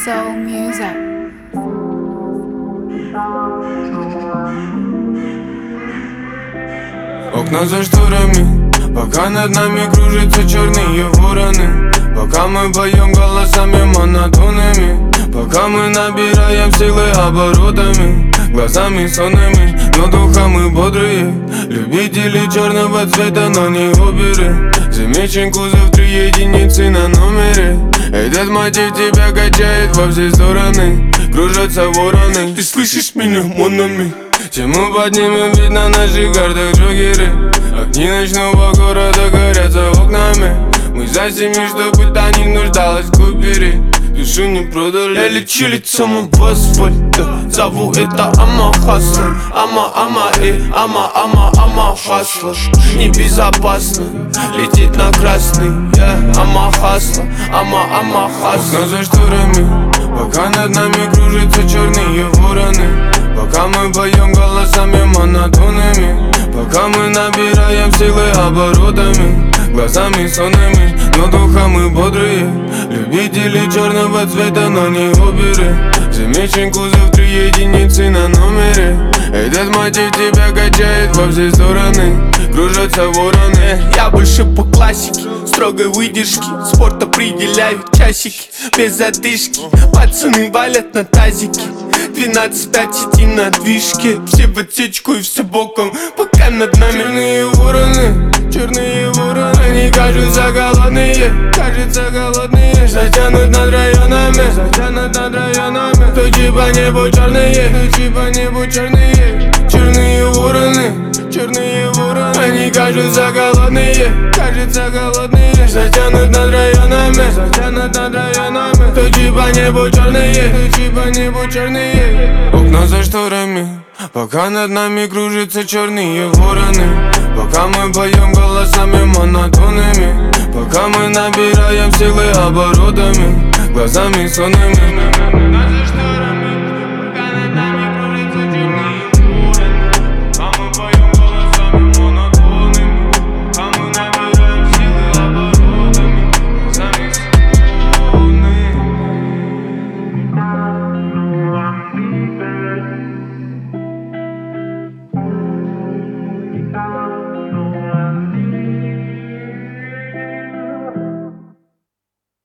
Soul Music. Окна за шторами, пока над нами кружатся черные вороны. Пока мы поем голосами монотонными, пока мы набираем силы оборотами, глазами сонными, но духа мы бодрые. Любители черного цвета, но не оперы. Замечен кузов 3 единицы на номере. Этот мотив тебя качает во все стороны. Кружатся вороны. Ты слышишь меня, монами? Тему поднимем, ведь на наших картах джокеры. Огни ночного города горят за окнами. Мы за семьи, чтобы та не нуждалась в купере. Душу не продали. Я лечу лицом об асфальт. Зову это Ама Хасла. Ама Хасла. Небезопасно лететь на красный. Ама Хасла. Ама Хасла. Окна за шторами, пока над нами кружатся черные вороны. Пока мы поем голосами монотонными, пока мы набираем силы оборотами, глазами сонными, но духа мы бодрые. Любители черного цвета, но не оперы. Замечен кузов 3 единицы на номере. Этот мотив тебя качает во все стороны. Кружатся вороны. Я больше по классике, строгой выдержки. Спорт определяют часики, без задышки. Пацаны валят на тазике. 12-5 иди на движке. Все в отсечку и все боком, пока над нами черные вороны, черные вороны. Они кажутся голодные, затянут над районами, то типа небо черные, черные вороны, черные вороны. Они кажутся голодные, затянут над районами, то типа небо черные. Окна за шторами, пока над нами кружатся черные вороны. Пока мы поем голосами монотонными, пока мы набираем силы оборотами, глазами сонными.